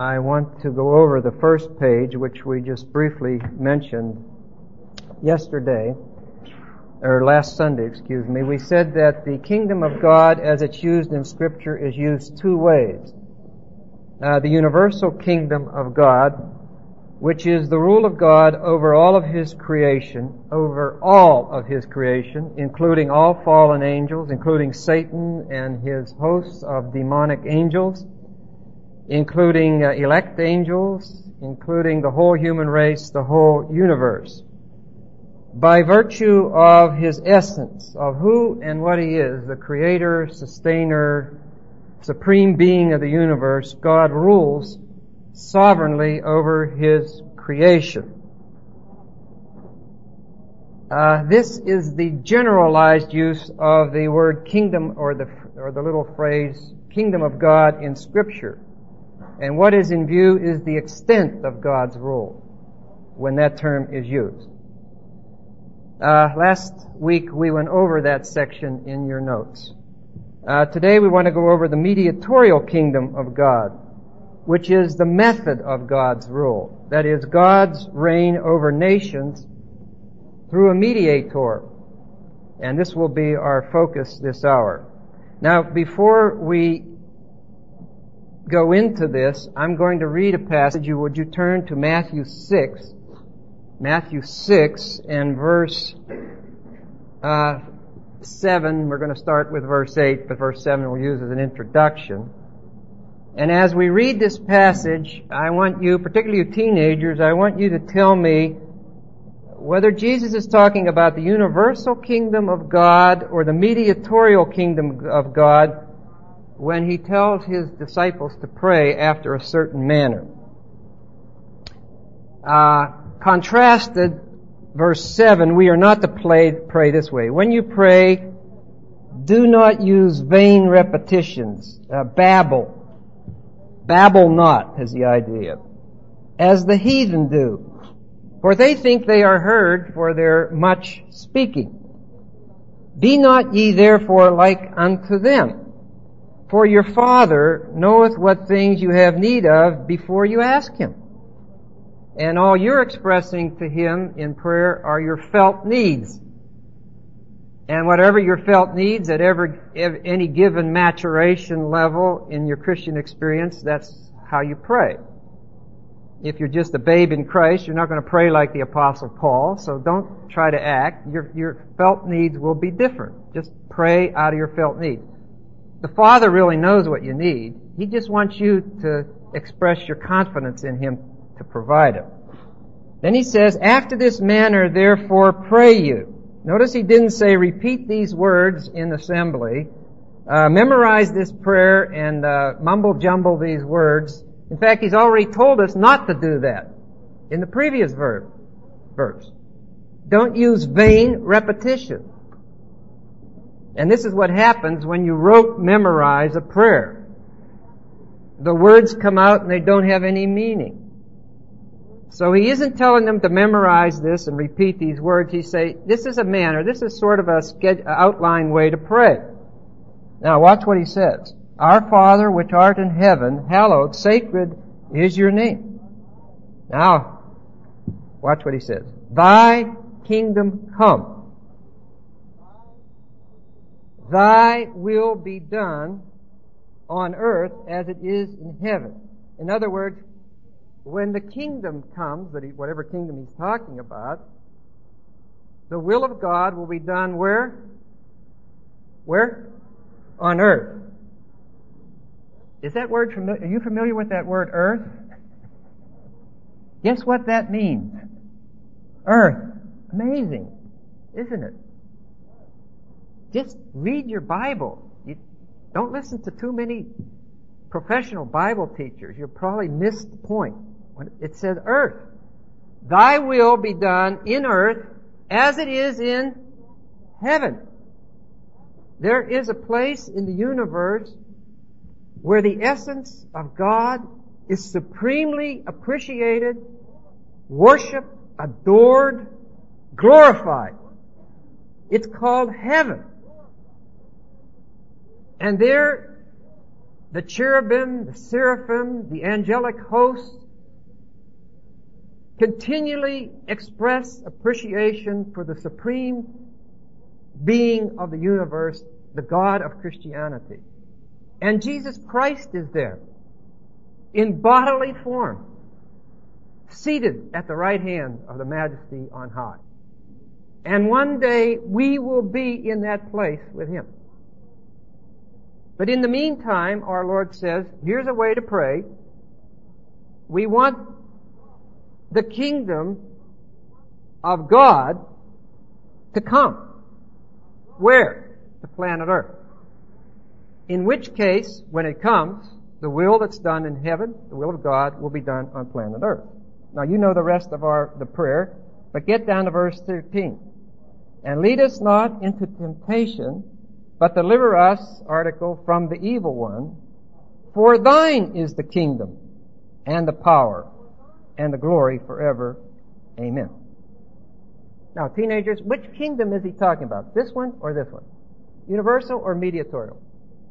I want to go over the first page, which we just briefly mentioned yesterday, or last Sunday, excuse me. We said that the kingdom of God, as it's used in Scripture, is used two ways. The universal kingdom of God, which is the rule of God over all of His creation, including all fallen angels, including Satan and his hosts of demonic angels, including elect angels, including the whole human race, the whole universe. By virtue of His essence, of who and what He is, the creator, sustainer, supreme being of the universe, God rules sovereignly over His creation. This is the generalized use of the word kingdom, or the little phrase kingdom of God in Scripture. And what is in view is the extent of God's rule when that term is used. Last week we went over that section in your notes. Today we want to go over the mediatorial kingdom of God, which is the method of God's rule. That is, God's reign over nations through a mediator. And this will be our focus this hour. Now, before we go into this, I'm going to read a passage. Would you turn to Matthew 6? Matthew 6 and verse 7. We're going to start with verse 8, but verse 7 we'll use as an introduction. And as we read this passage, I want you, particularly you teenagers, I want you to tell me whether Jesus is talking about the universal kingdom of God or the mediatorial kingdom of God when He tells His disciples to pray after a certain manner. Contrasted, verse 7, we are not to pray this way. When you pray, do not use vain repetitions, babble. Babble not is the idea. As the heathen do. For they think they are heard for their much speaking. Be not ye therefore like unto them. For your Father knoweth what things you have need of before you ask Him. And all you're expressing to Him in prayer are your felt needs. And whatever your felt needs at any given maturation level in your Christian experience, that's how you pray. If you're just a babe in Christ, you're not going to pray like the Apostle Paul, so don't try to act. Your felt needs will be different. Just pray out of your felt needs. The Father really knows what you need. He just wants you to express your confidence in Him to provide it. Then He says, after this manner therefore pray you. Notice He didn't say repeat these words in assembly, memorize this prayer and mumble jumble these words. In fact, He's already told us not to do that in the previous verse. Don't use vain repetition. And this is what happens when you memorize a prayer. The words come out and they don't have any meaning. So He isn't telling them to memorize this and repeat these words. He say, this is a manner, this is sort of a outline way to pray. Now watch what He says. Our Father which art in heaven, hallowed, sacred is your name. Now, watch what He says. Thy kingdom come. Thy will be done on earth as it is in heaven. In other words, when the kingdom comes, whatever kingdom He's talking about, the will of God will be done where? Where? On earth. Is that word familiar? Are you familiar with that word earth? Guess what that means? Earth. Amazing, isn't it? Just read your Bible. You don't listen to too many professional Bible teachers. You'll probably miss the point. When it says earth. Thy will be done in earth as it is in heaven. There is a place in the universe where the essence of God is supremely appreciated, worshipped, adored, glorified. It's called heaven. And there the cherubim, the seraphim, the angelic host continually express appreciation for the supreme being of the universe, the God of Christianity. And Jesus Christ is there in bodily form, seated at the right hand of the Majesty on high. And one day we will be in that place with Him. But in the meantime, our Lord says, here's a way to pray. We want the kingdom of God to come. Where? The planet Earth. In which case, when it comes, the will that's done in heaven, the will of God, will be done on planet Earth. Now you know the rest of the prayer, but get down to verse 13. And lead us not into temptation, but deliver us, article, from the evil one. For thine is the kingdom, and the power, and the glory forever. Amen. Now, teenagers, which kingdom is he talking about? This one or this one? Universal or mediatorial?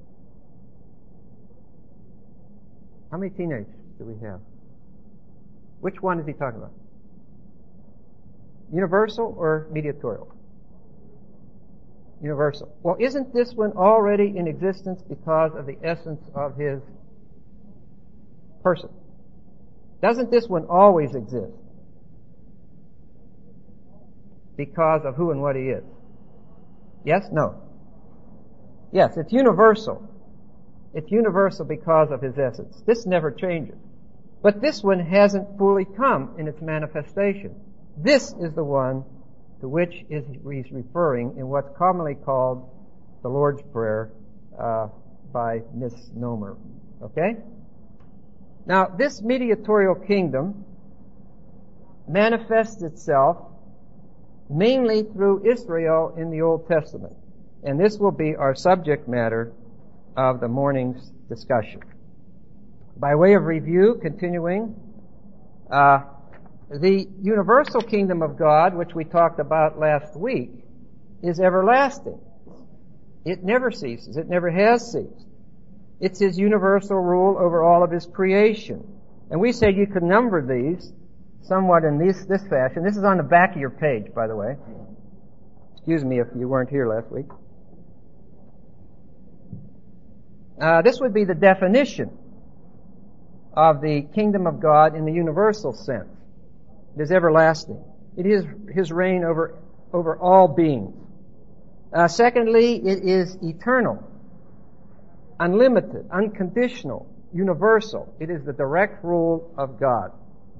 How many teenagers do we have? Which one is he talking about? Universal or mediatorial? Universal. Well, isn't this one already in existence because of the essence of his person? Doesn't this one always exist because of who and what he is? Yes? No? Yes, it's universal. It's universal because of his essence. This never changes. But this one hasn't fully come in its manifestation. This is the one to which he's referring in what's commonly called the Lord's Prayer by misnomer. Okay? Now, this mediatorial kingdom manifests itself mainly through Israel in the Old Testament. And this will be our subject matter of the morning's discussion. By way of review, continuing, the universal kingdom of God, which we talked about last week, is everlasting. It never ceases. It never has ceased. It's His universal rule over all of His creation. And we said you could number these somewhat in this fashion. This is on the back of your page, by the way. Excuse me if you weren't here last week. This would be the definition of the kingdom of God in the universal sense. It is everlasting. It is His reign over all beings. Secondly, it is eternal, unlimited, unconditional, universal. It is the direct rule of God.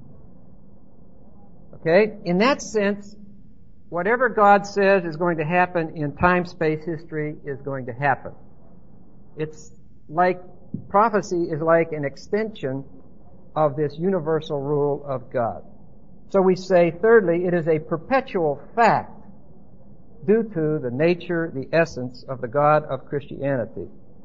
Okay? In that sense, whatever God says is going to happen in time, space, history is going to happen. It's like, prophecy is like an extension of this universal rule of God. So we say, thirdly, it is a perpetual fact due to the nature, the essence of the God of Christianity.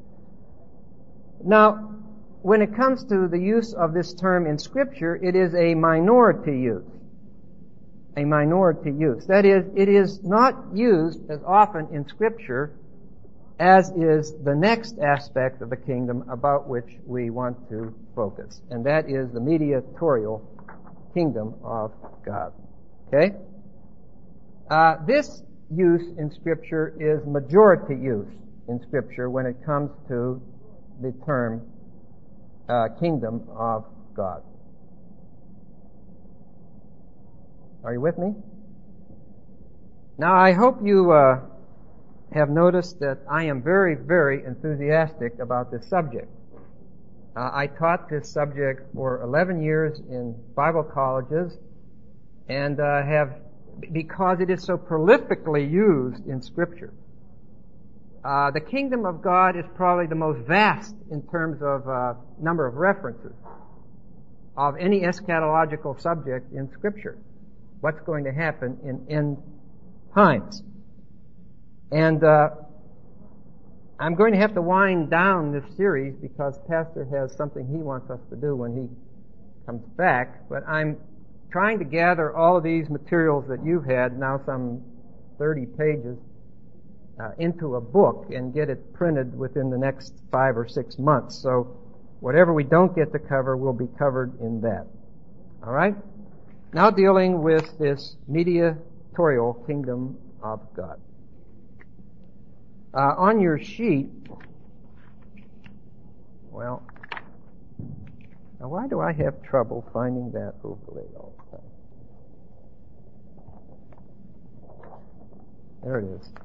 Now, when it comes to the use of this term in Scripture, it is a minority use. A minority use. That is, it is not used as often in Scripture as is the next aspect of the kingdom about which we want to focus, and that is the mediatorial kingdom of God. Okay? This use in Scripture is majority use in Scripture when it comes to the term kingdom of God. Are you with me? Now, I hope you have noticed that I am very, very enthusiastic about this subject. I taught this subject for 11 years in Bible colleges and because it is so prolifically used in Scripture. The kingdom of God is probably the most vast in terms of number of references of any eschatological subject in Scripture. What's going to happen in end times. And I'm going to have to wind down this series because Pastor has something he wants us to do when he comes back. But I'm trying to gather all of these materials that you've had, now some 30 pages, into a book and get it printed within the next 5 or 6 months. So whatever we don't get to cover will be covered in that. All right? Now dealing with this mediatorial kingdom of God. On your sheet, well, now why do I have trouble finding that overlay all the time? There it is.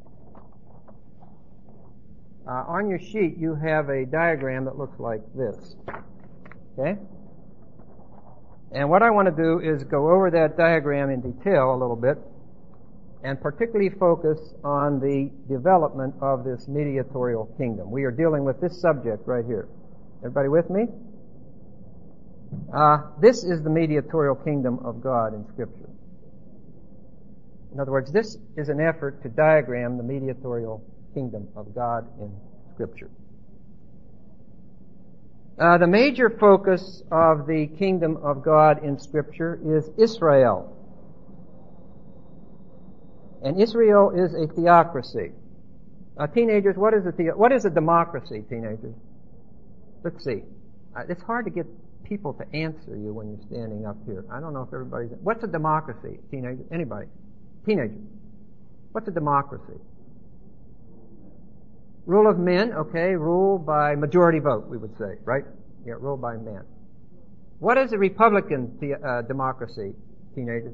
On your sheet, you have a diagram that looks like this. Okay? And what I want to do is go over that diagram in detail a little bit, and particularly focus on the development of this mediatorial kingdom. We are dealing with this subject right here. Everybody with me? This is the mediatorial kingdom of God in Scripture. In other words, this is an effort to diagram the mediatorial kingdom of God in Scripture. The major focus of the kingdom of God in Scripture is Israel. And Israel is a theocracy. Teenagers, what is a democracy, teenagers? Let's see. It's hard to get people to answer you when you're standing up here. I don't know if everybody's... What's a democracy, teenagers? Anybody? Teenagers. What's a democracy? Rule of men, okay. Rule by majority vote, we would say, right? Yeah, rule by men. What is a Republican democracy, teenagers?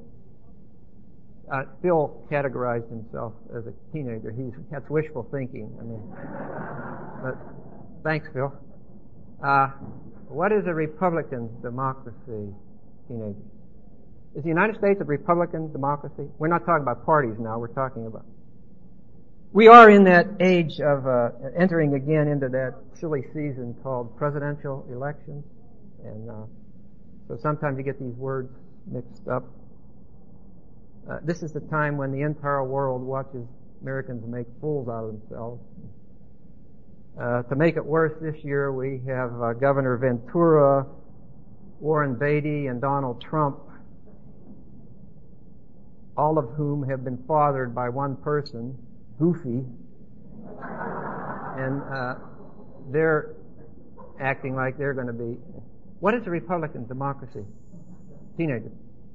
Phil categorized himself as a teenager. That's wishful thinking. I mean, but thanks, Phil. What is a Republican democracy, teenagers? Is the United States a Republican democracy? We're not talking about parties now. We're talking about... We are in that age of entering again into that silly season called presidential elections. And so sometimes you get these words mixed up. This is the time when the entire world watches Americans make fools out of themselves. To make it worse, this year we have Governor Ventura, Warren Beatty, and Donald Trump, all of whom have been fathered by one person, Goofy, and they're acting like they're going to be... What is a Republican democracy? Teenagers.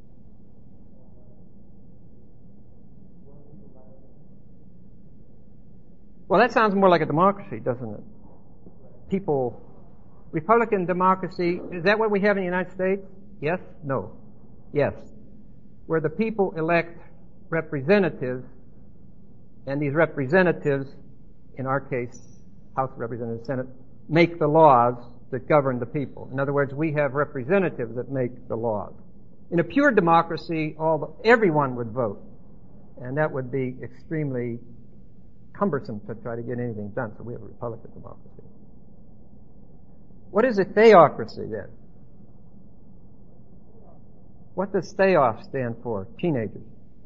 Well, that sounds more like a democracy, doesn't it? People... Republican democracy, is that what we have in the United States? Yes? No? Yes. Where the people elect representatives, and these representatives, in our case, House of Representatives, Senate, make the laws that govern the people. In other words, we have representatives that make the laws. In a pure democracy, everyone would vote, and that would be extremely cumbersome to try to get anything done, so we have a Republican democracy. What is a theocracy, then? What does theos stand for, teenagers?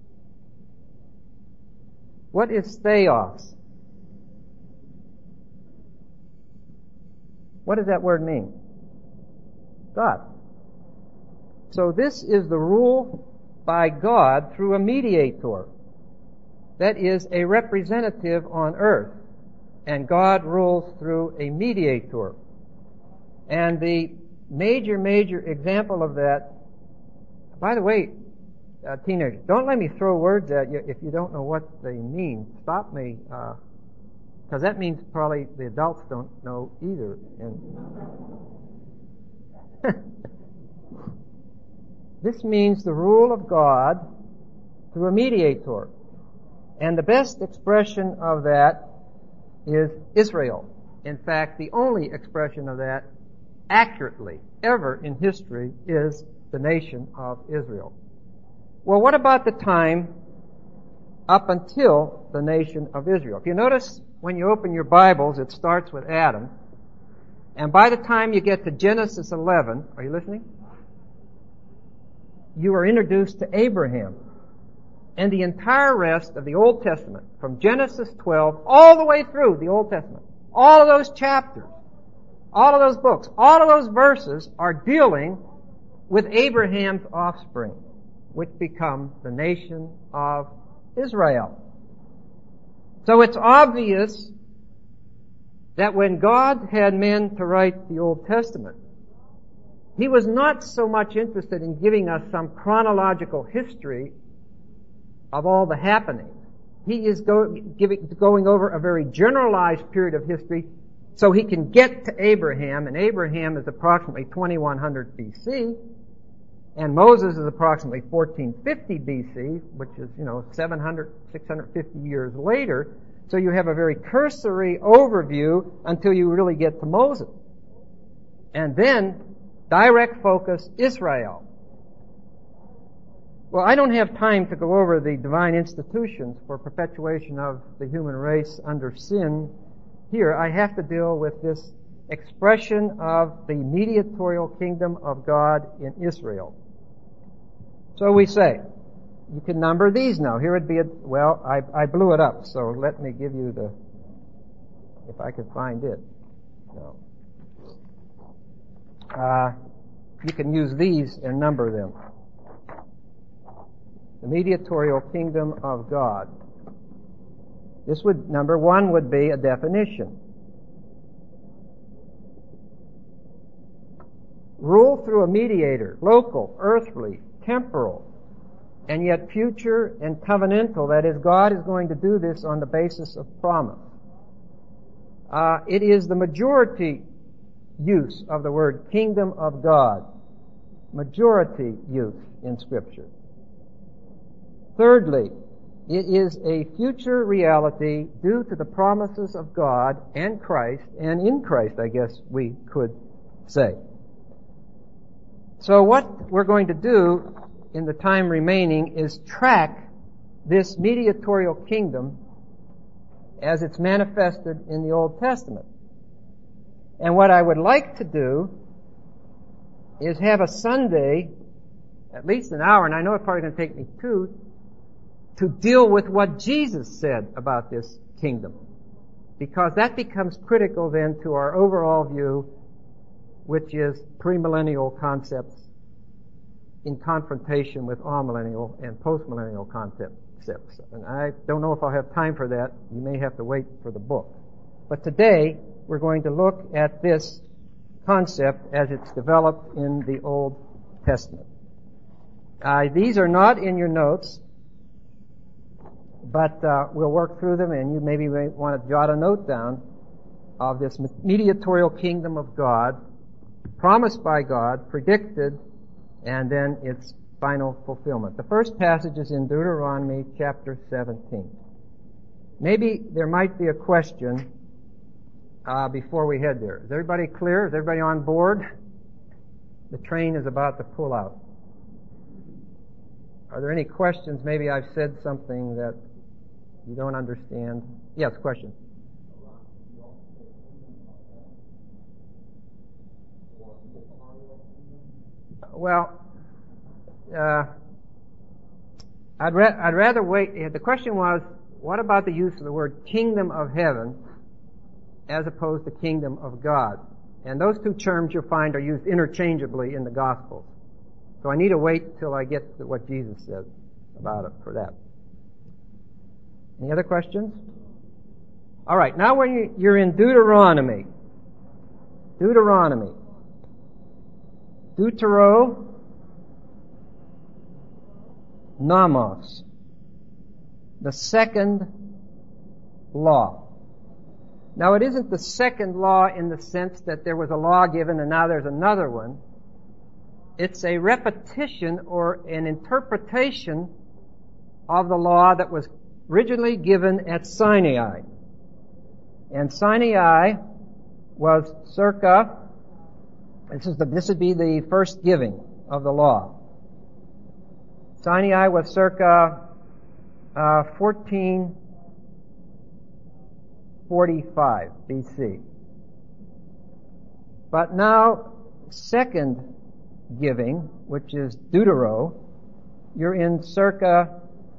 What is theos? What does that word mean? God. So this is the rule by God through a mediator. That is a representative on earth. And God rules through a mediator. And the major example of that... By the way, teenagers, don't let me throw words at you if you don't know what they mean. Stop me, because that means probably the adults don't know either. And this means the rule of God through a mediator. And the best expression of that is Israel. In fact, the only expression of that accurately ever in history is the nation of Israel. Well, what about the time up until the nation of Israel? If you notice, when you open your Bibles, it starts with Adam. And by the time you get to Genesis 11, are you listening? You are introduced to Abraham. And the entire rest of the Old Testament, from Genesis 12 all the way through the Old Testament, all of those chapters, all of those books, all of those verses are dealing with Abraham's offspring, which become the nation of Israel. So it's obvious that when God had men to write the Old Testament, He was not so much interested in giving us some chronological history of all the happenings. He is going over a very generalized period of history so He can get to Abraham, and Abraham is approximately 2100 BC, and Moses is approximately 1450 BC, which is, 650 years later. So you have a very cursory overview until you really get to Moses. And then, direct focus, Israel. Well, I don't have time to go over the divine institutions for perpetuation of the human race under sin here. I have to deal with this expression of the mediatorial kingdom of God in Israel. So we say, you can number these now. Here would be I blew it up, so let me give you if I could find it. No. You can use these and number them. The mediatorial kingdom of God. Number one would be a definition. Rule through a mediator, local, earthly, temporal, and yet future and covenantal. That is, God is going to do this on the basis of promise. It is the majority use of the word kingdom of God. Majority use in Scripture. Thirdly, it is a future reality due to the promises of God and Christ, and in Christ, I guess we could say. So what we're going to do in the time remaining is track this mediatorial kingdom as it's manifested in the Old Testament. And what I would like to do is have a Sunday, at least an hour, and I know it's probably going to take me two, to deal with what Jesus said about this kingdom. Because that becomes critical then to our overall view, which is premillennial concepts in confrontation with amillennial and postmillennial concepts. And I don't know if I'll have time for that. You may have to wait for the book. But today, we're going to look at this concept as it's developed in the Old Testament. These are not in your notes, but we'll work through them, and you maybe may want to jot a note down of this mediatorial kingdom of God, promised by God, predicted, and then its final fulfillment. The first passage is in Deuteronomy chapter 17. Maybe there might be a question before we head there. Is everybody clear? Is everybody on board? The train is about to pull out. Are there any questions? Maybe I've said something that you don't understand. Yes, question. Well, I'd rather wait. The question was, what about the use of the word kingdom of heaven as opposed to kingdom of God? And those two terms you'll find are used interchangeably in the Gospels. So I need to wait till I get to what Jesus says about it for that. Any other questions? All right, now when you're in Deuteronomy. Deuteronomos, the second law. Now it isn't the second law in the sense that there was a law given and now there's another one. It's a repetition or an interpretation of the law that was originally given at Sinai. And Sinai was circa, this would be the first giving of the law. Sinai was circa 1445 BC. But now, second giving, which is Deutero, you're in circa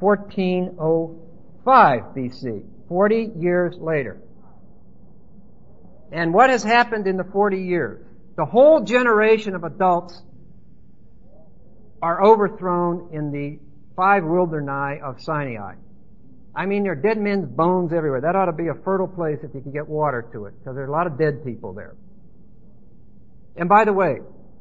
1405 BC, 40 years later. And what has happened in the 40 years? The whole generation of adults are overthrown in the 5 wildernai of Sinai. I mean, there are dead men's bones everywhere. That ought to be a fertile place if you can get water to it, because there are a lot of dead people there. And by the way,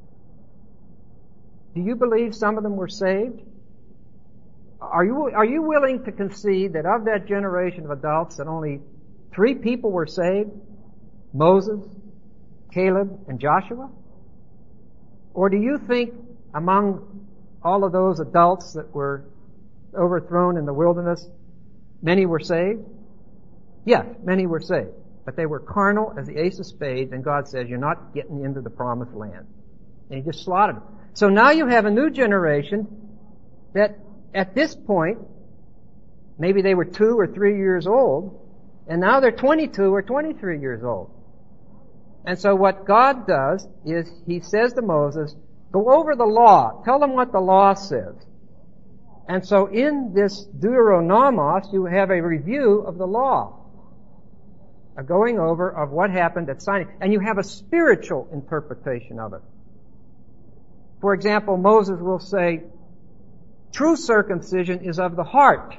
do you believe some of them were saved? Are you willing to concede that of that generation of adults that only 3 people were saved? Moses, Caleb, and Joshua? Or do you think among all of those adults that were overthrown in the wilderness, many were saved? Yes, many were saved. But they were carnal as the ace of spades, and God says, you're not getting into the promised land. And He just slaughtered them. So now you have a new generation that at this point, maybe they were 2 or 3 years old, and now they're 22 or 23 years old. And so what God does is He says to Moses, go over the law. Tell them what the law says. And so in this Deuteronomos, you have a review of the law. A going over of what happened at Sinai. And you have a spiritual interpretation of it. For example, Moses will say, true circumcision is of the heart.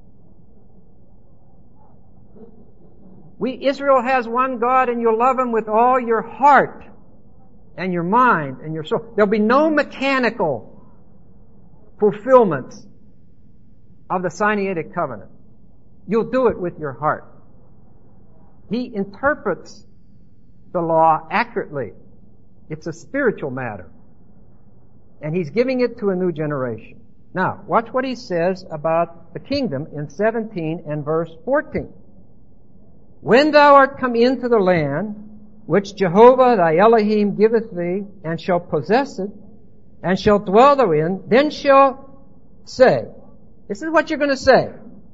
Israel has one God, and you'll love Him with all your heart and your mind and your soul. There'll be no mechanical fulfillments of the Sinaitic covenant. You'll do it with your heart. He interprets the law accurately. It's a spiritual matter. And He's giving it to a new generation. Now, watch what He says about the kingdom in 17 and verse 14. When thou art come into the land, which Jehovah thy Elohim giveth thee, and shall possess it, and shall dwell therein, then shall say, this is what you're going to say,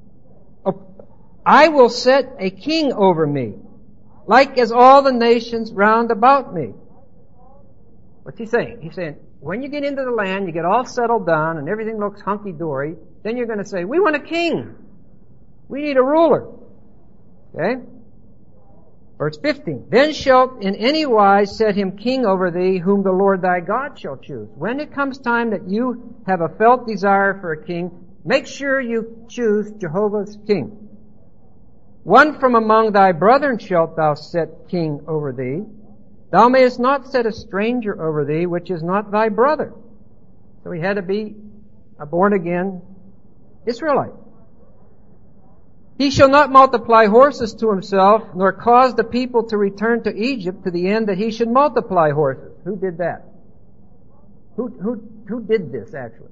I will set a king over me, like as all the nations round about me. What's He saying? He's saying, when you get into the land, you get all settled down, and everything looks hunky-dory, then you're going to say, we want a king. We need a ruler. Okay? Verse 15, then shalt in any wise set him king over thee, whom the Lord thy God shall choose. When it comes time that you have a felt desire for a king, make sure you choose Jehovah's king. One from among thy brethren shalt thou set king over thee. Thou mayest not set a stranger over thee, which is not thy brother. So he had to be a born-again Israelite. He shall not multiply horses to himself, nor cause the people to return to Egypt to the end that he should multiply horses. Who did that? Who did this, actually?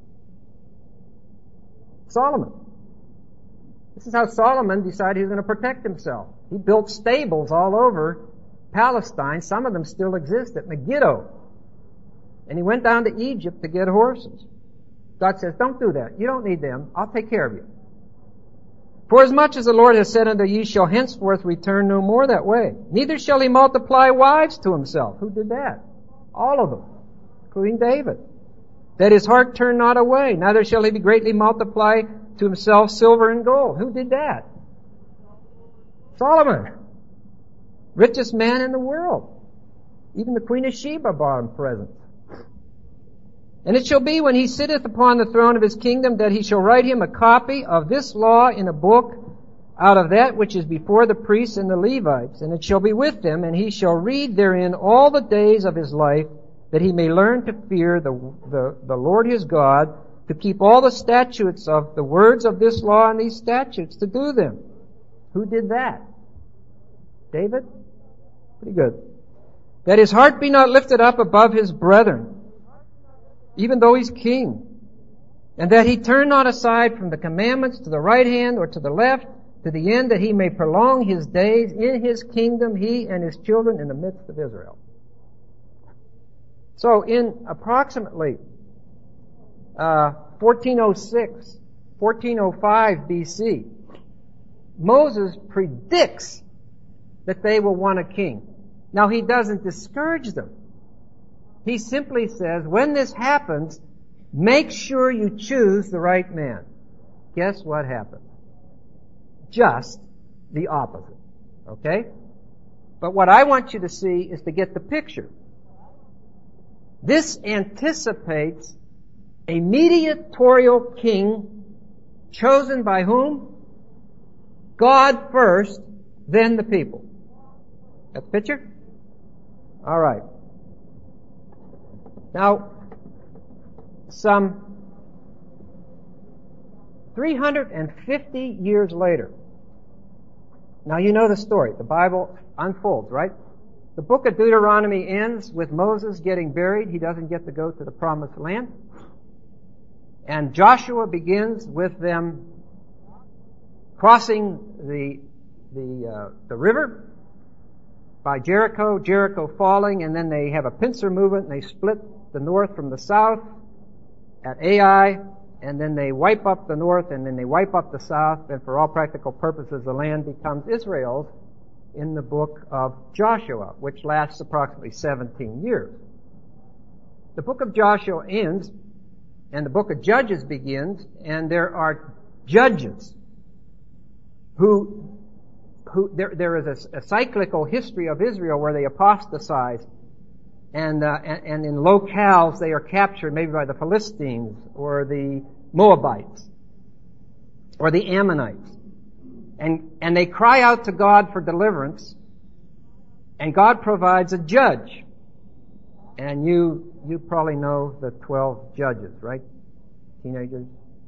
Solomon. This is how Solomon decided he was going to protect himself. He built stables all over Palestine. Some of them still exist at Megiddo. And he went down to Egypt to get horses. God says, don't do that. You don't need them. I'll take care of you. For as much as the Lord has said unto ye shall henceforth return no more that way. Neither shall he multiply wives to himself. Who did that? All of them, including David. That his heart turn not away. Neither shall he be greatly multiply to himself silver and gold. Who did that? Solomon. Richest man in the world. Even the Queen of Sheba bought him presents. And it shall be when he sitteth upon the throne of his kingdom that he shall write him a copy of this law in a book out of that which is before the priests and the Levites. And it shall be with them, and he shall read therein all the days of his life, that he may learn to fear the Lord his God, to keep all the statutes of the words of this law and these statutes, to do them. Who did that? David? Pretty good. That his heart be not lifted up above his brethren, even though he's king, and that he turn not aside from the commandments to the right hand or to the left, to the end that he may prolong his days in his kingdom, he and his children in the midst of Israel. So in approximately 1406, 1405 BC, Moses predicts that they will want a king. Now he doesn't discourage them. He simply says, when this happens, make sure you choose the right man. Guess what happened? Just the opposite. Okay? But what I want you to see is to get the picture. This anticipates a mediatorial king chosen by whom? God first, then the people. Got the picture? All right. Now, some 350 years later. Now you know the story. The Bible unfolds, right? The book of Deuteronomy ends with Moses getting buried. He doesn't get to go to the promised land. And Joshua begins with them crossing the river by Jericho, Jericho falling, and then they have a pincer movement and they split the north from the south at Ai, and then they wipe up the north and then they wipe up the south, and for all practical purposes the land becomes Israel's in the book of Joshua, which lasts approximately 17 years. The book of Joshua ends and the book of Judges begins, and there are judges who there is a cyclical history of Israel where they apostatize, and in locales they are captured maybe by the Philistines or the Moabites or the Ammonites. And they cry out to God for deliverance, and God provides a judge. And you probably know the 12 judges, right? Teenagers.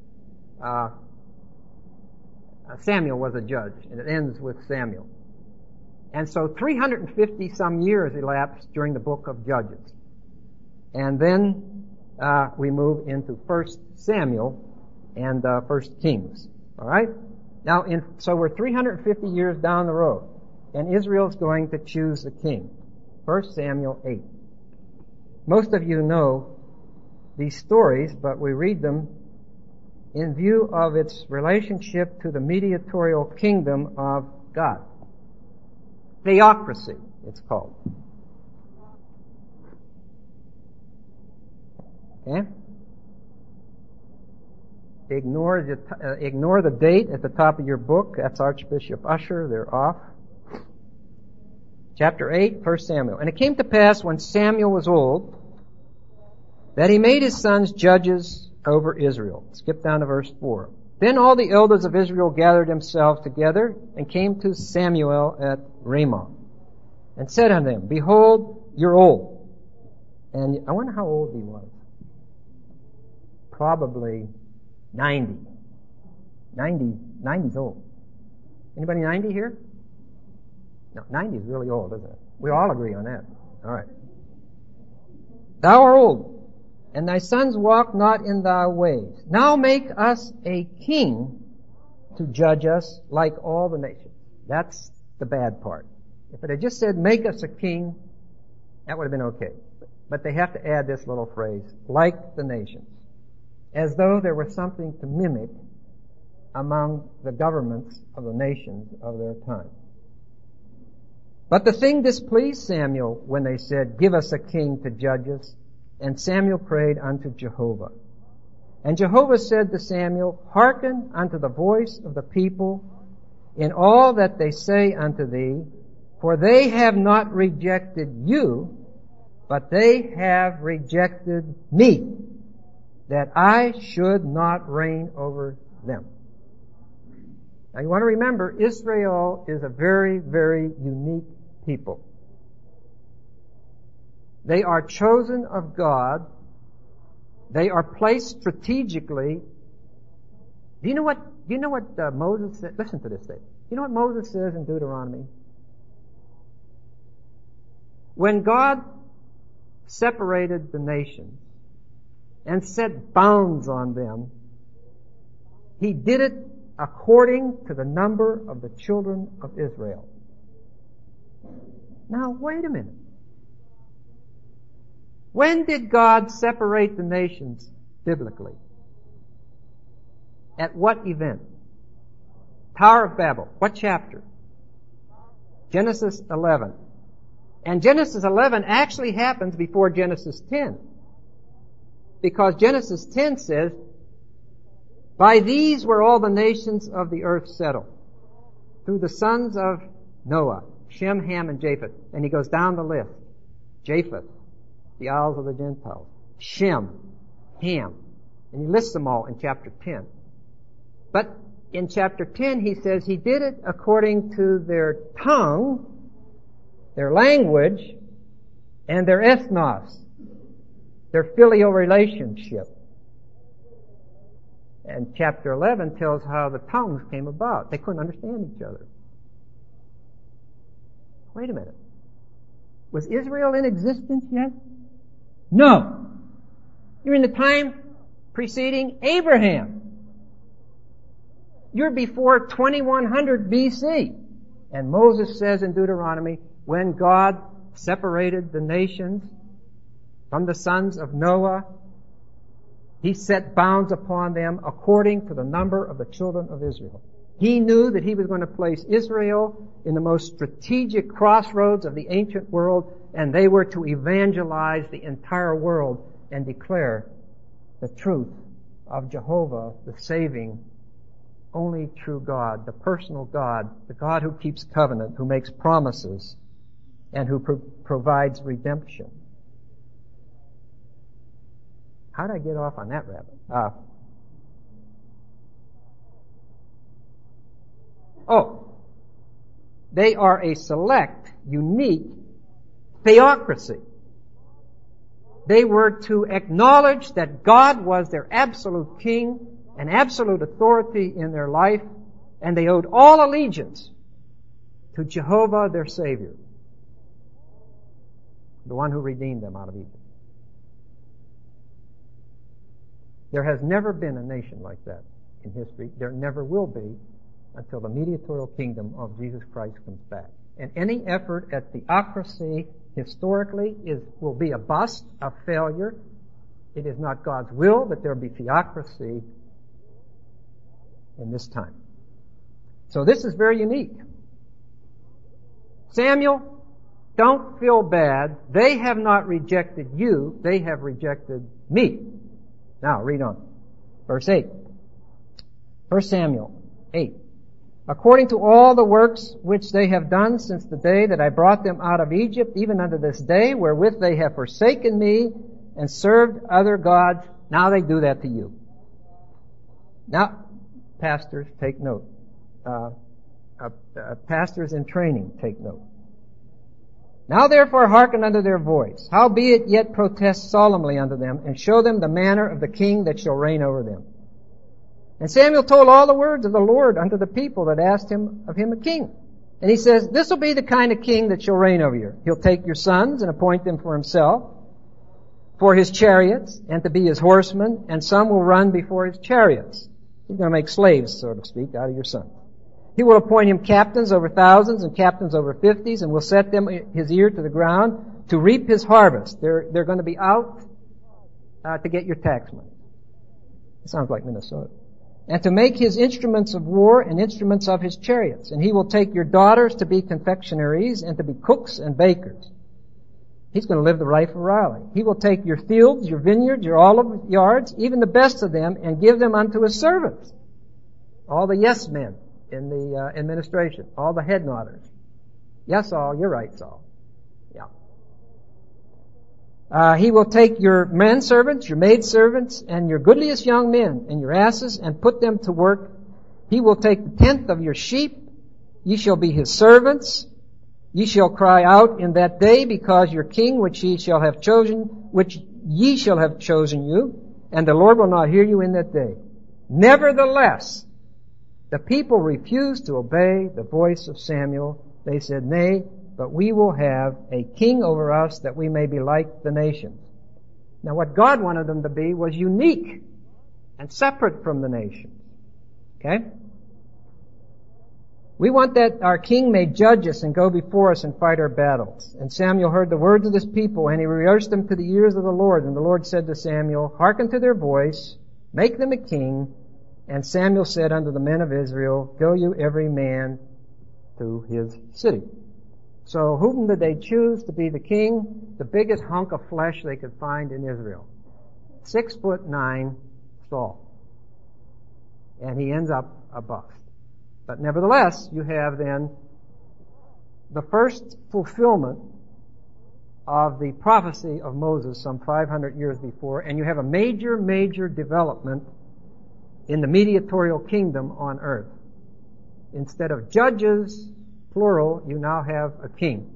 Samuel was a judge, and it ends with Samuel. And so 350 some years elapsed during the book of Judges. And then we move into 1 Samuel and 1 Kings. All right? Now, so we're 350 years down the road, and Israel's going to choose a king. 1 Samuel 8. Most of you know these stories, but we read them in view of its relationship to the mediatorial kingdom of God. Theocracy, it's called. Okay? Ignore the date at the top of your book. That's Archbishop Usher. They're off. Chapter 8, 1 Samuel. And it came to pass when Samuel was old that he made his sons judges over Israel. Skip down to verse 4. Then all the elders of Israel gathered themselves together and came to Samuel at Ramah and said unto him, Behold, you're old. And I wonder how old he was. Probably 90. 90's old. Anybody 90 here? No, 90 is really old, isn't it? We all agree on that. All right. Thou art old, and thy sons walk not in thy ways. Now make us a king to judge us like all the nations. That's the bad part. If it had just said, make us a king, that would have been okay. But they have to add this little phrase, like the nations, as though there was something to mimic among the governments of the nations of their time. But the thing displeased Samuel when they said, Give us a king to judge us. And Samuel prayed unto Jehovah. And Jehovah said to Samuel, Hearken unto the voice of the people in all that they say unto thee, for they have not rejected you, but they have rejected me, that I should not reign over them. Now you want to remember, Israel is a very, very unique people. They are chosen of God. They are placed strategically. Do you know what Moses said? Listen to this thing. You know what Moses says in Deuteronomy? When God separated the nations and set bounds on them, He did it according to the number of the children of Israel. Now, wait a minute. When did God separate the nations biblically? At what event? Tower of Babel. What chapter? Genesis 11. And Genesis 11 actually happens before Genesis 10. Because Genesis 10 says, By these were all the nations of the earth settled, through the sons of Noah, Shem, Ham, and Japheth. And he goes down the list. Japheth, the Isles of the Gentiles. Shem, Ham. And he lists them all in chapter 10. But in chapter 10, he says he did it according to their tongue, their language, and their ethnos, their filial relationship. And chapter 11 tells how the tongues came about. They couldn't understand each other. Wait a minute. Was Israel in existence yet? No. You're in the time preceding Abraham. You're before 2100 BC. And Moses says in Deuteronomy, when God separated the nations from the sons of Noah, He set bounds upon them according to the number of the children of Israel. He knew that He was going to place Israel in the most strategic crossroads of the ancient world, and they were to evangelize the entire world and declare the truth of Jehovah, the saving, only true God, the personal God, the God who keeps covenant, who makes promises, and who provides redemption. How did I get off on that rabbit? They are a select, unique theocracy. They were to acknowledge that God was their absolute king and absolute authority in their life, and they owed all allegiance to Jehovah, their Savior, the one who redeemed them out of Egypt. There has never been a nation like that in history. There never will be until the mediatorial kingdom of Jesus Christ comes back. And any effort at theocracy historically will be a bust, a failure. It is not God's will that there be theocracy in this time. So this is very unique. Samuel, don't feel bad. They have not rejected you. They have rejected me. Now, read on. Verse 8. 1 Samuel 8. According to all the works which they have done since the day that I brought them out of Egypt, even unto this day, wherewith they have forsaken me and served other gods, now they do that to you. Now, pastors, take note. Pastors in training, take note. Now therefore hearken unto their voice. Howbeit yet protest solemnly unto them, and show them the manner of the king that shall reign over them. And Samuel told all the words of the Lord unto the people that asked him of him a king. And he says, this will be the kind of king that shall reign over you. He'll take your sons and appoint them for himself, for his chariots, and to be his horsemen, and some will run before his chariots. He's going to make slaves, so to speak, out of your sons. He will appoint him captains over thousands and captains over 50s, and will set them his ear to the ground to reap his harvest. They're going to be out to get your tax money. It sounds like Minnesota. And to make his instruments of war and instruments of his chariots. And he will take your daughters to be confectionaries and to be cooks and bakers. He's going to live the life of Riley. He will take your fields, your vineyards, your olive yards, even the best of them, and give them unto his servants. All the yes men in the administration, all the head nodders. Yes, Saul, you're right, Saul. Yeah. He will take your men servants, your maid servants, and your goodliest young men, and your asses, and put them to work. He will take the tenth of your sheep. Ye shall be his servants. Ye shall cry out in that day, because your king, which ye shall have chosen you, and the Lord will not hear you in that day. Nevertheless, the people refused to obey the voice of Samuel. They said, nay, but we will have a king over us that we may be like the nations. Now what God wanted them to be was unique and separate from the nations. Okay? We want that our king may judge us and go before us and fight our battles. And Samuel heard the words of this people, and he rehearsed them to the ears of the Lord. And the Lord said to Samuel, hearken to their voice, make them a king. And Samuel said unto the men of Israel, go you every man to his city. So whom did they choose to be the king? The biggest hunk of flesh they could find in Israel. 6'9" Saul. And he ends up a bust. But nevertheless, you have then the first fulfillment of the prophecy of Moses some 500 years before, and you have a major development in the mediatorial kingdom on earth. Instead of judges, plural, you now have a king.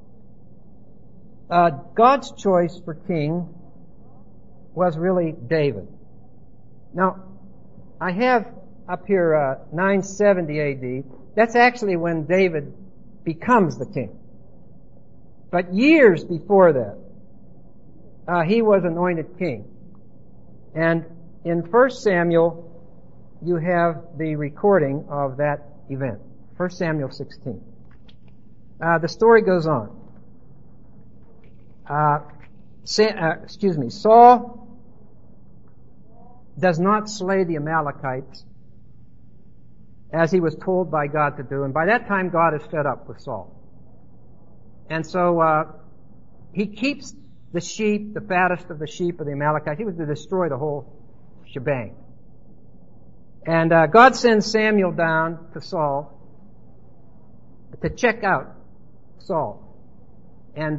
God's choice for king was really David. Now, I have up here 970 AD. That's actually when David becomes the king. But years before that, he was anointed king. And in 1 Samuel, you have the recording of that event. 1 Samuel 16. The story goes on. Saul does not slay the Amalekites as he was told by God to do. And by that time, God is fed up with Saul. And so he keeps the sheep, the fattest of the sheep of the Amalekites. He was to destroy the whole shebang. And God sends Samuel down to Saul to check out Saul. And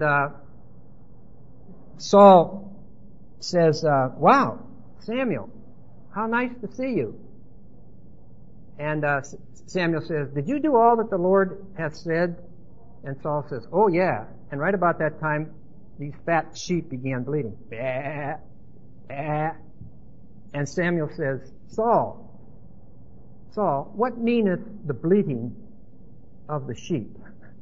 Saul says, wow, Samuel, how nice to see you. And Samuel says, did you do all that the Lord hath said? And Saul says, oh yeah. And right about that time, these fat sheep began bleeding. Bah, bah. And Samuel says, Saul, what meaneth the bleating of the sheep?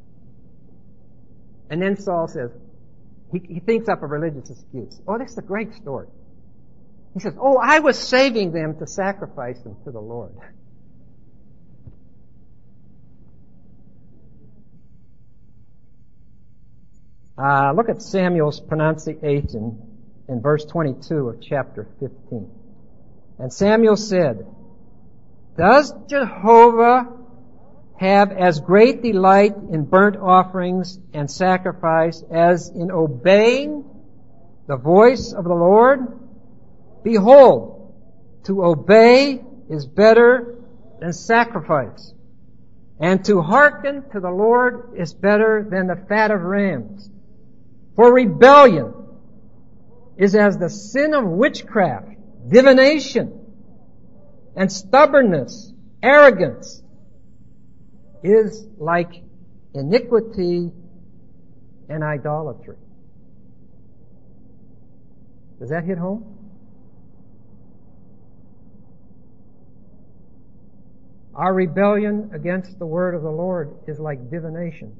And then Saul says, he thinks up a religious excuse. Oh, this is a great story. He says, oh, I was saving them to sacrifice them to the Lord. Look at Samuel's pronunciation in verse 22 of chapter 15. And Samuel said, does Jehovah have as great delight in burnt offerings and sacrifice as in obeying the voice of the Lord? Behold, to obey is better than sacrifice, and to hearken to the Lord is better than the fat of rams. For rebellion is as the sin of witchcraft, divination, and stubbornness, arrogance, is like iniquity and idolatry. Does that hit home? Our rebellion against the word of the Lord is like divination.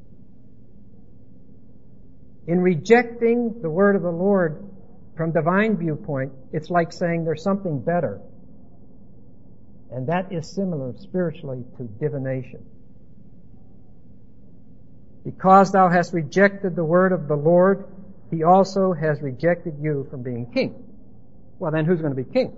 In rejecting the word of the Lord from divine viewpoint, it's like saying there's something better. And that is similar spiritually to divination. Because thou hast rejected the word of the Lord, he also has rejected you from being king. Well, then who's going to be king?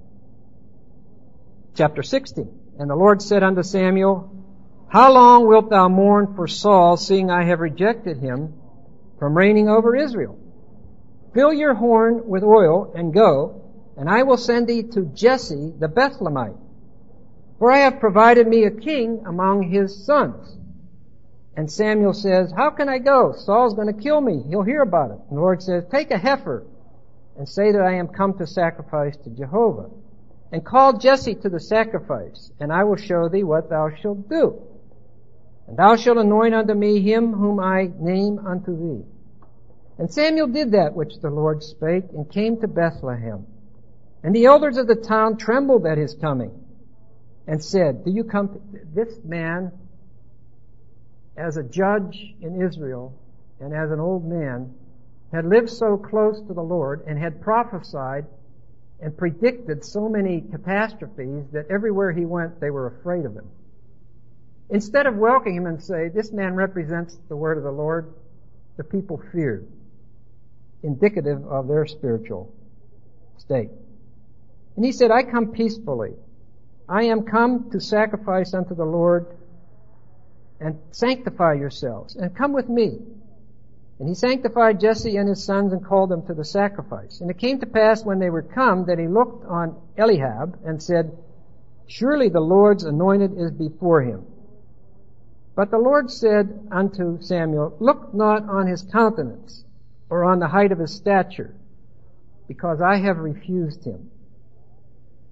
Chapter 16. And the Lord said unto Samuel, how long wilt thou mourn for Saul, seeing I have rejected him from reigning over Israel? Fill your horn with oil and go, and I will send thee to Jesse the Bethlehemite. For I have provided me a king among his sons. And Samuel says, how can I go? Saul's going to kill me. He'll hear about it. And the Lord says, take a heifer and say that I am come to sacrifice to Jehovah. And call Jesse to the sacrifice, and I will show thee what thou shalt do. And thou shalt anoint unto me him whom I name unto thee. And Samuel did that which the Lord spake, and came to Bethlehem. And the elders of the town trembled at his coming, and said, do you come? This man, as a judge in Israel, and as an old man, had lived so close to the Lord, and had prophesied and predicted so many catastrophes that everywhere he went, they were afraid of him. Instead of welcoming him and say, this man represents the word of the Lord, the people feared, indicative of their spiritual state. And he said, I come peacefully. I am come to sacrifice unto the Lord, and sanctify yourselves, and come with me. And he sanctified Jesse and his sons and called them to the sacrifice. And it came to pass when they were come that he looked on Eliab and said, surely the Lord's anointed is before him. But the Lord said unto Samuel, look not on his countenance or on the height of his stature, because I have refused him.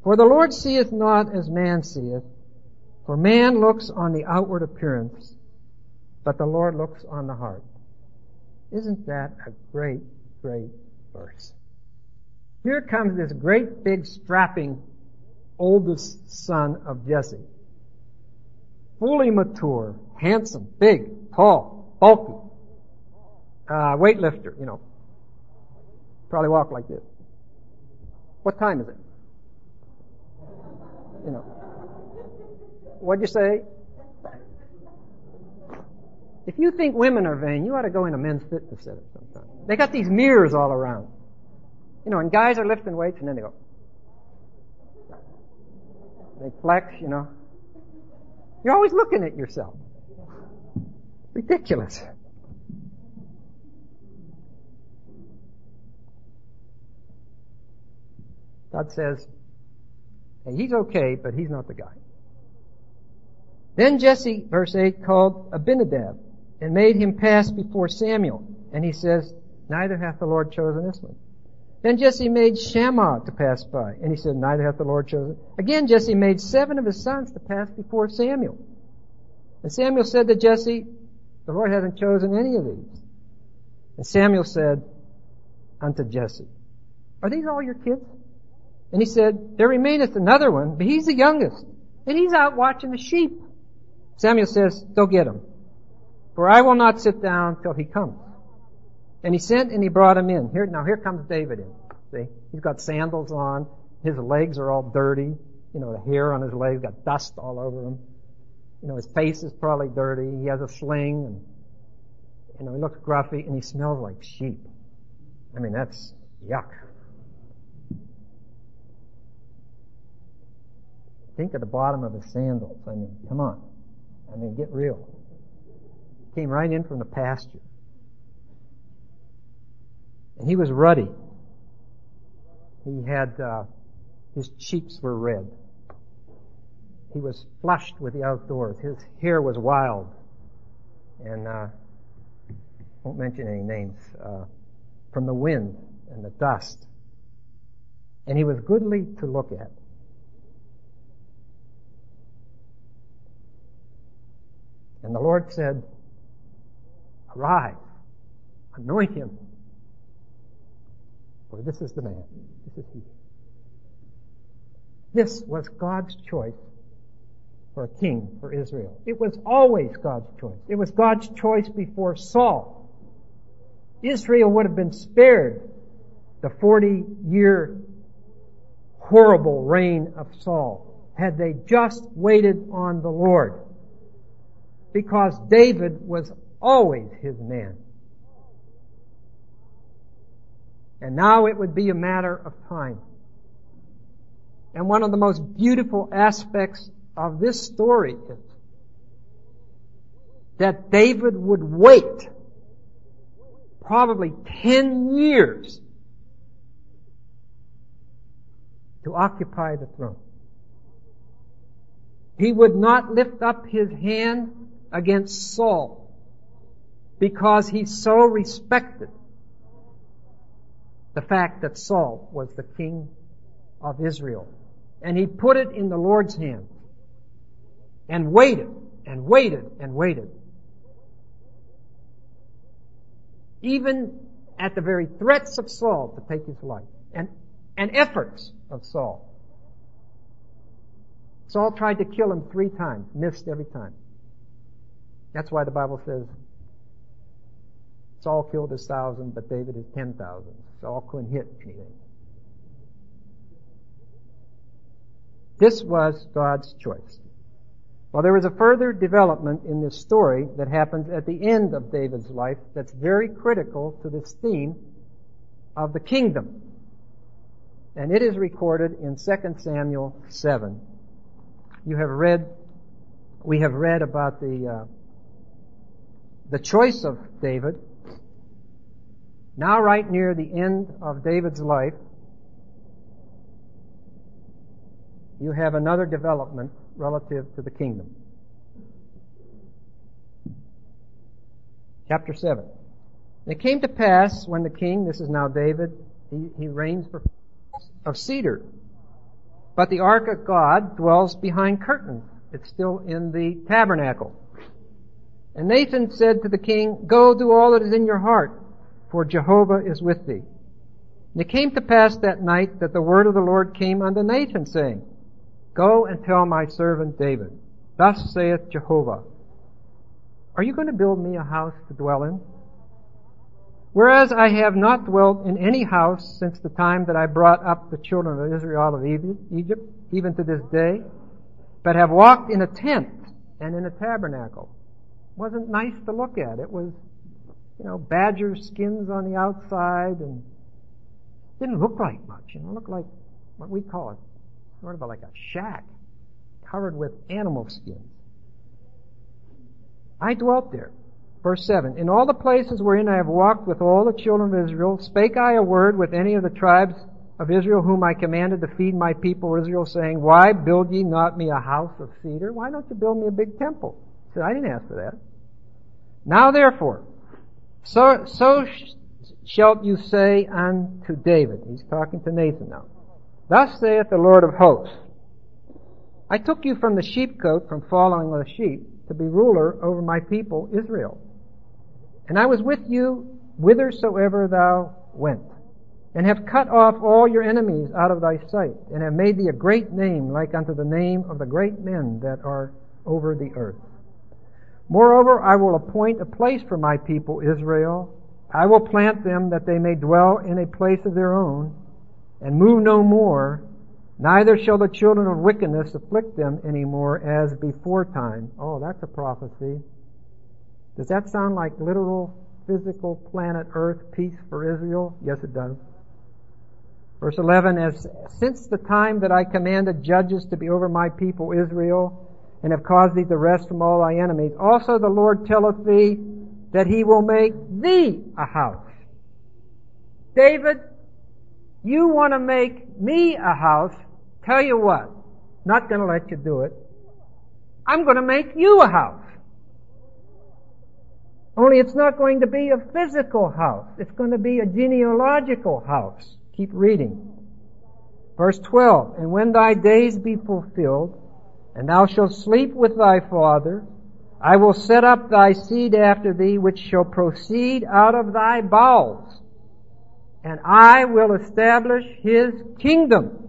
For the Lord seeth not as man seeth, for man looks on the outward appearance, but the Lord looks on the heart. Isn't that a great, great verse? Here comes this great big strapping oldest son of Jesse. Fully mature, handsome, big, tall, bulky, weightlifter, Probably walk like this. What time is it? What'd you say? If you think women are vain, you ought to go in a men's fitness center sometime. They got these mirrors all around. And guys are lifting weights and then they go. They flex, You're always looking at yourself. Ridiculous. God says, hey, he's okay, but he's not the guy. Then Jesse, verse 8, called Abinadab and made him pass before Samuel. And he says, neither hath the Lord chosen this one. Then Jesse made Shammah to pass by. And he said, neither hath the Lord chosen. Again, Jesse made 7 of his sons to pass before Samuel. And Samuel said to Jesse, the Lord hasn't chosen any of these. And Samuel said unto Jesse, are these all your kids? And he said, there remaineth another one, but he's the youngest. And he's out watching the sheep. Samuel says, go get him. For I will not sit down till he comes. And he sent and he brought him in. Here comes David in. See? He's got sandals on. His legs are all dirty. The hair on his legs got dust all over him. His face is probably dirty. He has a sling and, he looks gruffy and he smells like sheep. That's yuck. Think of the bottom of his sandals. Come on. Get real. Came right in from the pasture. And he was ruddy. He had, his cheeks were red. He was flushed with the outdoors. His hair was wild. And, won't mention any names, from the wind and the dust. And he was goodly to look at. And the Lord said, arise, anoint him, for this is the man, this is he. This was God's choice for a king for Israel. It was always God's choice. It was God's choice before Saul. Israel would have been spared the 40-year horrible reign of Saul had they just waited on the Lord. Because David was always his man. And now it would be a matter of time. And one of the most beautiful aspects of this story is that David would wait probably 10 years to occupy the throne. He would not lift up his hand against Saul because he so respected the fact that Saul was the king of Israel. And he put it in the Lord's hand and waited and waited and waited. Even at the very threats of Saul to take his life and efforts of Saul. Saul tried to kill him 3 times, missed every time. That's why the Bible says Saul killed 1,000, but David his 10,000. Saul couldn't hit anything. This was God's choice. Well, there was a further development in this story that happens at the end of David's life that's very critical to this theme of the kingdom. And it is recorded in 2 Samuel 7. We have read about the choice of David. Now right near the end of David's life, you have another development relative to the kingdom. Chapter 7. And it came to pass when the king, this is now David, he reigns of Cedar, but the ark of God dwells behind curtains. It's still in the tabernacle. And Nathan said to the king, Go, do all that is in your heart, for Jehovah is with thee. And it came to pass that night that the word of the Lord came unto Nathan, saying, Go and tell my servant David, Thus saith Jehovah, Are you going to build me a house to dwell in? Whereas I have not dwelt in any house since the time that I brought up the children of Israel out of Egypt, even to this day, but have walked in a tent and in a tabernacle. Wasn't nice to look at. It was, badger skins on the outside, and didn't look like much. It looked like what we call it, sort of like a shack covered with animal skins. I dwelt there. Verse 7, In all the places wherein I have walked with all the children of Israel, spake I a word with any of the tribes of Israel whom I commanded to feed my people Israel, saying, Why build ye not me a house of cedar? Why don't you build me a big temple? He said, I didn't ask for that. Now therefore, so shalt you say unto David. He's talking to Nathan now. Thus saith the Lord of hosts, I took you from the sheepcote, from following the sheep, to be ruler over my people Israel. And I was with you whithersoever thou went, and have cut off all your enemies out of thy sight, and have made thee a great name, like unto the name of the great men that are over the earth. Moreover, I will appoint a place for my people Israel. I will plant them that they may dwell in a place of their own, and move no more, neither shall the children of wickedness afflict them any more as before time. Oh, that's a prophecy. Does that sound like literal, physical planet Earth peace for Israel? Yes, it does. Verse 11, Since the time that I commanded judges to be over my people Israel, and have caused thee to rest from all thy enemies, also the Lord telleth thee that he will make thee a house. David, you want to make me a house? Tell you what, not going to let you do it. I'm going to make you a house. Only it's not going to be a physical house. It's going to be a genealogical house. Keep reading. Verse 12, And when thy days be fulfilled, and thou shalt sleep with thy father, I will set up thy seed after thee, which shall proceed out of thy bowels, and I will establish his kingdom.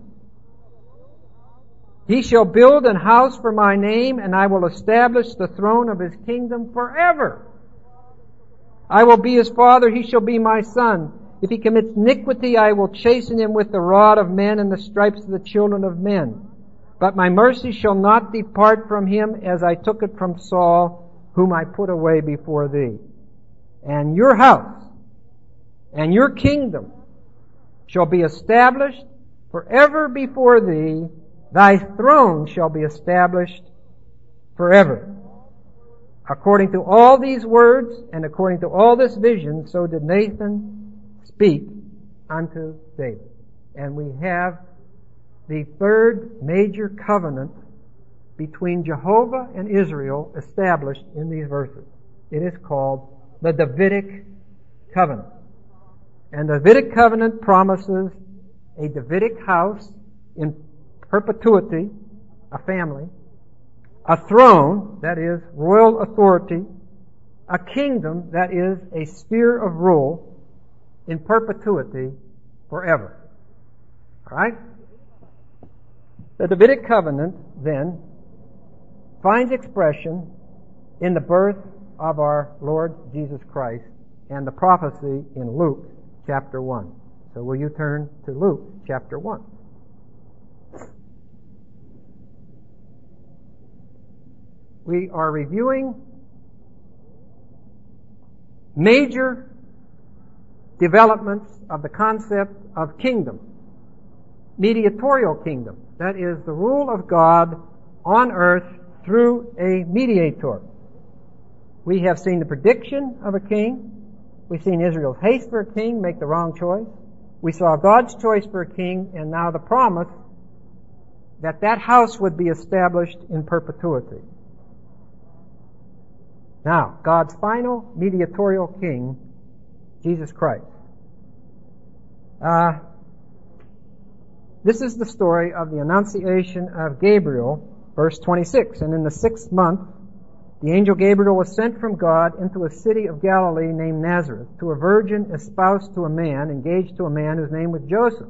He shall build an house for my name, and I will establish the throne of his kingdom forever. I will be his father, he shall be my son. If he commits iniquity, I will chasten him with the rod of men and the stripes of the children of men. But my mercy shall not depart from him, as I took it from Saul, whom I put away before thee. And your house and your kingdom shall be established forever before thee. Thy throne shall be established forever. According to all these words and according to all this vision, so did Nathan speak unto David. And we have the third major covenant between Jehovah and Israel established in these verses. It is called the Davidic covenant. And the Davidic covenant promises a Davidic house in perpetuity, a family, a throne, that is royal authority, a kingdom, that is a sphere of rule in perpetuity forever. All right? The Davidic covenant, then, finds expression in the birth of our Lord Jesus Christ and the prophecy in Luke chapter 1. So will you turn to Luke chapter 1? We are reviewing major developments of the concept of kingdom, mediatorial kingdom. That is the rule of God on earth through a mediator. We have seen the prediction of a king. We've seen Israel's haste for a king, make the wrong choice. We saw God's choice for a king, and now the promise that that house would be established in perpetuity. Now, God's final mediatorial king, Jesus Christ. This is the story of the Annunciation of Gabriel, verse 26. And in the 6th month, the angel Gabriel was sent from God into a city of Galilee named Nazareth, to a virgin espoused to a man, engaged to a man whose name was Joseph.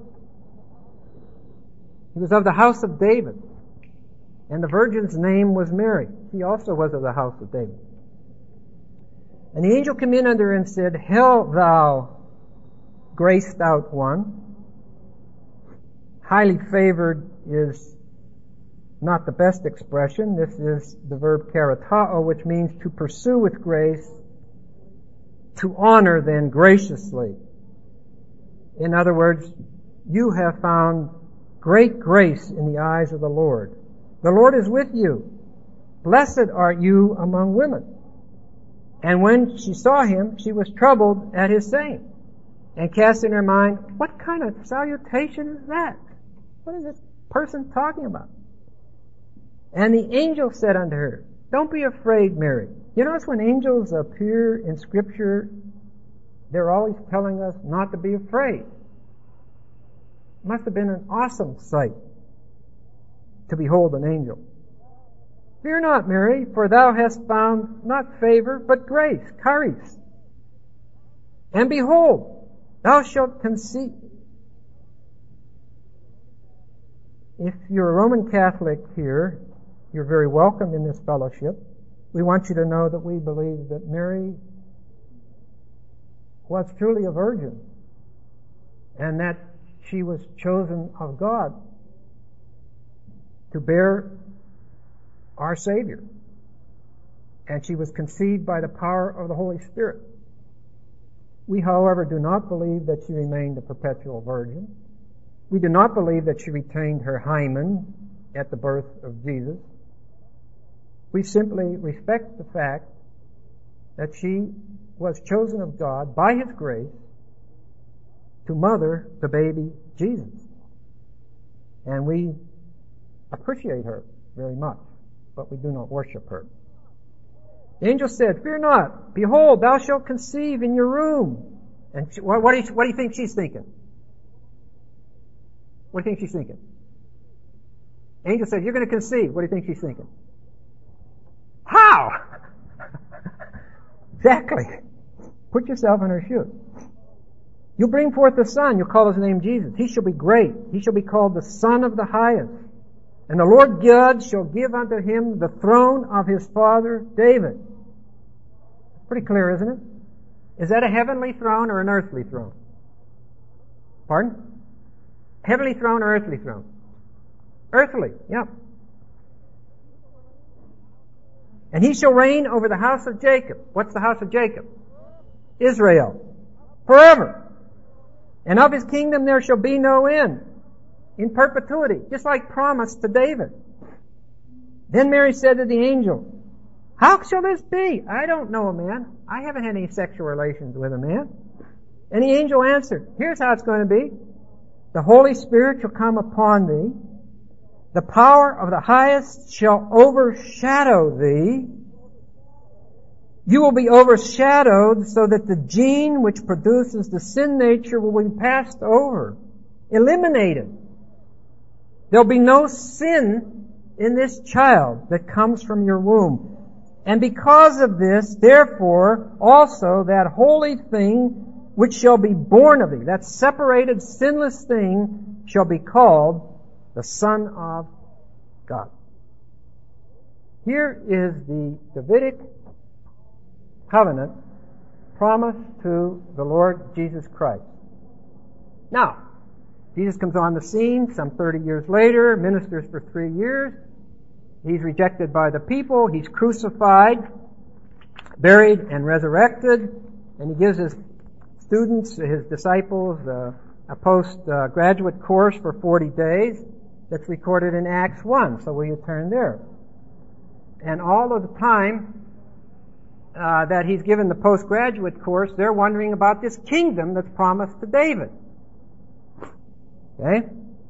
He was of the house of David, and the virgin's name was Mary. She also was of the house of David. And the angel came in unto her and said, Hail, thou graced out one. Highly favored is not the best expression. This is the verb karatao, which means to pursue with grace, to honor then graciously. In other words, you have found great grace in the eyes of the Lord. The Lord is with you. Blessed are you among women. And when she saw him, she was troubled at his saying, and cast in her mind, what kind of salutation is that? What is this person talking about? And the angel said unto her, don't be afraid, Mary. You notice when angels appear in Scripture, they're always telling us not to be afraid. It must have been an awesome sight to behold an angel. Fear not, Mary, for thou hast found not favor, but grace, charis. And behold, thou shalt conceive. If you're a Roman Catholic here, you're very welcome in this fellowship. We want you to know that we believe that Mary was truly a virgin, and that she was chosen of God to bear our Savior. And she was conceived by the power of the Holy Spirit. We, however, do not believe that she remained a perpetual virgin. We do not believe that she retained her hymen at the birth of Jesus. We simply respect the fact that she was chosen of God by His grace to mother the baby Jesus. And we appreciate her very much, but we do not worship her. The angel said, fear not, behold, thou shalt conceive in your womb. And what do you think she's thinking? What do you think she's thinking? Angel said, you're going to conceive. What do you think she's thinking? How? Exactly. Put yourself in her shoes. You'll bring forth a son. You'll call his name Jesus. He shall be great. He shall be called the Son of the Highest. And the Lord God shall give unto him the throne of his father David. Pretty clear, isn't it? Is that a heavenly throne or an earthly throne? Pardon? Heavenly throne or earthly throne? Earthly, yeah. And he shall reign over the house of Jacob. What's the house of Jacob? Israel. Forever. And of his kingdom there shall be no end. In perpetuity. Just like promised to David. Then Mary said to the angel, how shall this be? I don't know a man. I haven't had any sexual relations with a man. And the angel answered, here's how it's going to be. The Holy Spirit shall come upon thee. The power of the highest shall overshadow thee. You will be overshadowed so that the gene which produces the sin nature will be passed over, eliminated. There'll be no sin in this child that comes from your womb. And because of this, therefore, also that holy thing which shall be born of thee, that separated, sinless thing, shall be called the Son of God. Here is the Davidic covenant promised to the Lord Jesus Christ. Now, Jesus comes on the scene some 30 years later, ministers for 3 years. He's rejected by the people. He's crucified, buried, and resurrected. And he gives his students, his disciples, a post-graduate course for 40 days that's recorded in Acts 1. So will you turn there? And all of the time that he's given the postgraduate course, they're wondering about this kingdom that's promised to David. Okay?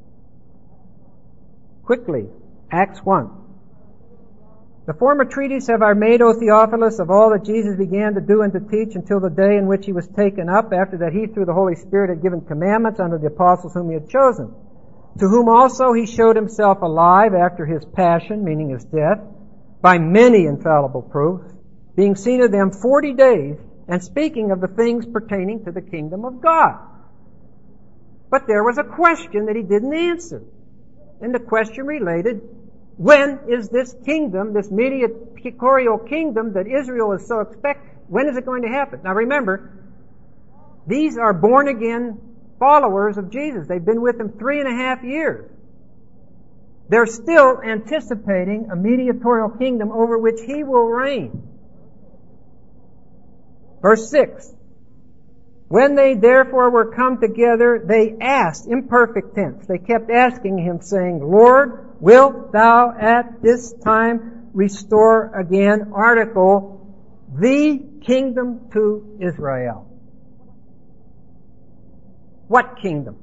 Quickly, Acts 1. The former treatise have I made, O Theophilus, of all that Jesus began to do and to teach until the day in which he was taken up, after that he, through the Holy Spirit, had given commandments unto the apostles whom he had chosen. to whom also he showed himself alive after his passion, meaning his death, by many infallible proofs, being seen of them 40 days, and speaking of the things pertaining to the kingdom of God. But there was a question that he didn't answer. And the question related, when is this kingdom, this mediatorial kingdom that Israel is so expecting, when is it going to happen? Now remember, these are born-again followers of Jesus. They've been with him 3.5 years. They're still anticipating a mediatorial kingdom over which he will reign. Verse 6. When they therefore were come together, they asked, imperfect tense, they kept asking him, saying, Lord, wilt thou at this time restore again, article, the kingdom to Israel? What kingdom?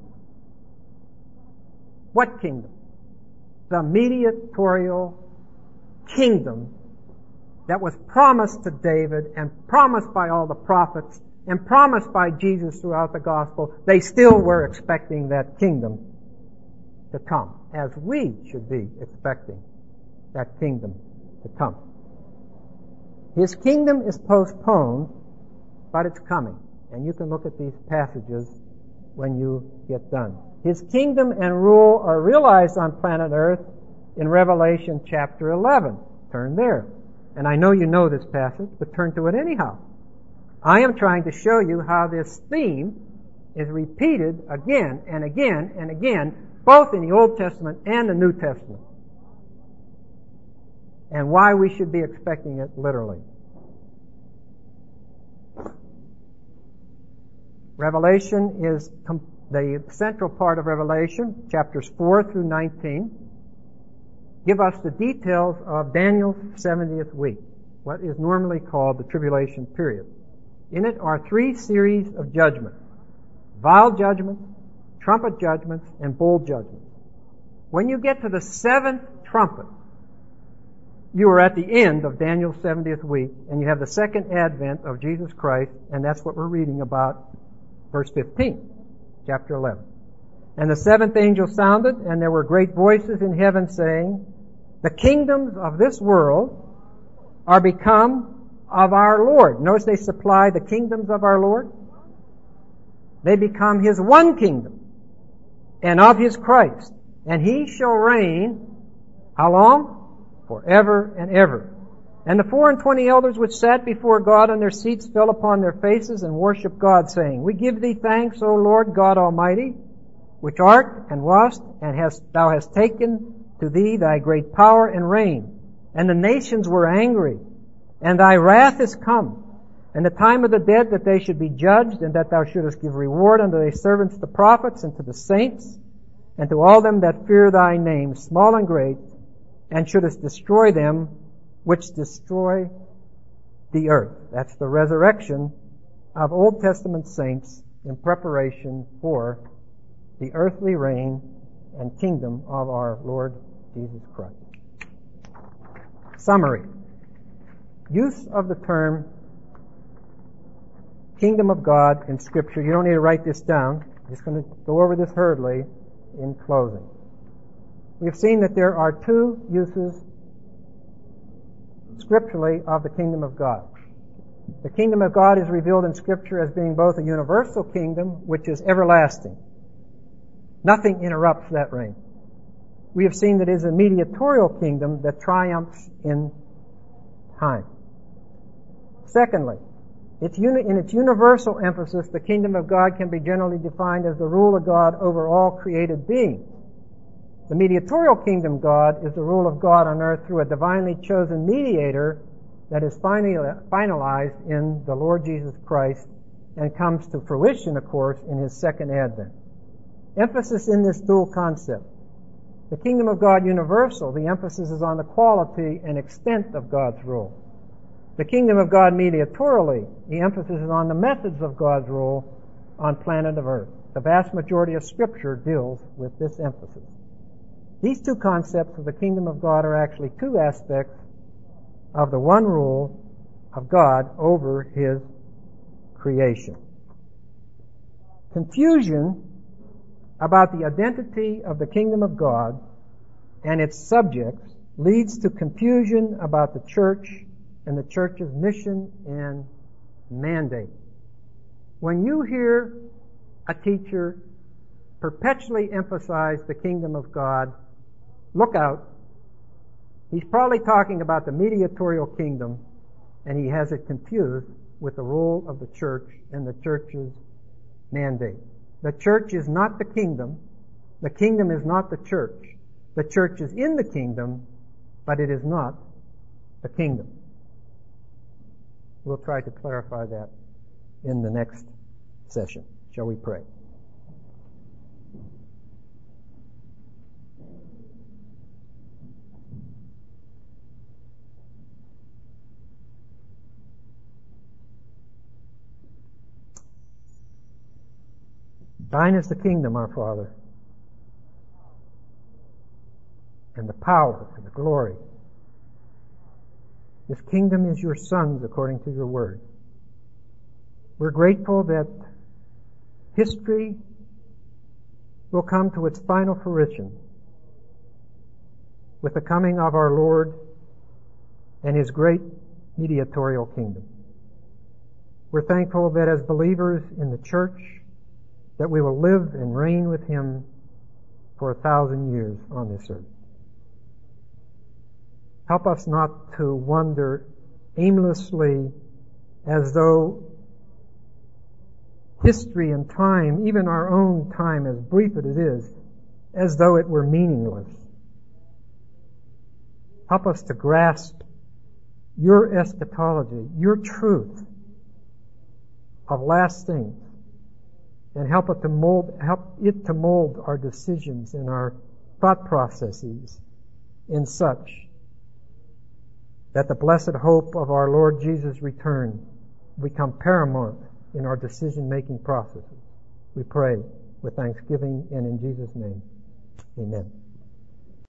What kingdom? The mediatorial kingdom that was promised to David and promised by all the prophets and promised by Jesus throughout the gospel. They still were expecting that kingdom to come, as we should be expecting that kingdom to come. His kingdom is postponed, but it's coming. And you can look at these passages when you get done. His kingdom and rule are realized on planet Earth in Revelation chapter 11. Turn there. And I know you know this passage, but turn to it anyhow. I am trying to show you how this theme is repeated again and again and again, both in the Old Testament and the New Testament, and why we should be expecting it literally. Revelation is the central part of Revelation, chapters 4 through 19, give us the details of Daniel's 70th week, what is normally called the tribulation period. In it are 3 series of judgments: vial judgments, trumpet judgments, and bowl judgments. When you get to the 7th trumpet, you are at the end of Daniel's 70th week, and you have the second advent of Jesus Christ, and that's what we're reading about, verse 15, chapter 11. And the 7th angel sounded, and there were great voices in heaven saying, the kingdoms of this world are become of our Lord. Notice they supply the kingdoms of our Lord. They become his one kingdom and of his Christ. And he shall reign, how long? Forever and ever. And the 24 elders which sat before God on their seats fell upon their faces and worshipped God, saying, we give thee thanks, O Lord God Almighty, which art and wast, and thou hast taken to thee thy great power and reign. And the nations were angry, and thy wrath is come, and the time of the dead that they should be judged, and that thou shouldest give reward unto thy servants the prophets, and to the saints, and to all them that fear thy name, small and great, and shouldest destroy them which destroy the earth. That's the resurrection of Old Testament saints in preparation for the earthly reign and kingdom of our Lord Jesus Christ. Summary. Use of the term kingdom of God in Scripture. You don't need to write this down. I'm just going to go over this hurriedly in closing. We've seen that there are 2 uses scripturally of the kingdom of God. The kingdom of God is revealed in Scripture as being both a universal kingdom, which is everlasting. Nothing interrupts that reign. We have seen that it is a mediatorial kingdom that triumphs in time. Secondly, in its universal emphasis, the kingdom of God can be generally defined as the rule of God over all created beings. The mediatorial kingdom God is the rule of God on earth through a divinely chosen mediator that is finalized in the Lord Jesus Christ and comes to fruition, of course, in his second advent. Emphasis in this dual concept. The kingdom of God universal, the emphasis is on the quality and extent of God's rule. The kingdom of God mediatorily, the emphasis is on the methods of God's rule on planet of earth. The vast majority of Scripture deals with this emphasis. These 2 concepts of the kingdom of God are actually 2 aspects of the one rule of God over his creation. Confusion about the identity of the kingdom of God and its subjects leads to confusion about the church and the church's mission and mandate. When you hear a teacher perpetually emphasize the kingdom of God, look out. He's probably talking about the mediatorial kingdom, and he has it confused with the role of the church and the church's mandate. The church is not the kingdom. The kingdom is not the church. The church is in the kingdom, but it is not the kingdom. We'll try to clarify that in the next session. Shall we pray? Thine is the kingdom, our Father, and the power and the glory. This kingdom is your Son's according to your word. We're grateful that history will come to its final fruition with the coming of our Lord and His great mediatorial kingdom. We're thankful that as believers in the church, that we will live and reign with Him for 1,000 years on this earth. Help us not to wander aimlessly as though history and time, even our own time, as brief as it is, as though it were meaningless. Help us to grasp your eschatology, your truth of last things, and help it to mold our decisions and our thought processes in such that the blessed hope of our Lord Jesus' return become paramount in our decision-making processes. We pray with thanksgiving and in Jesus' name. Amen.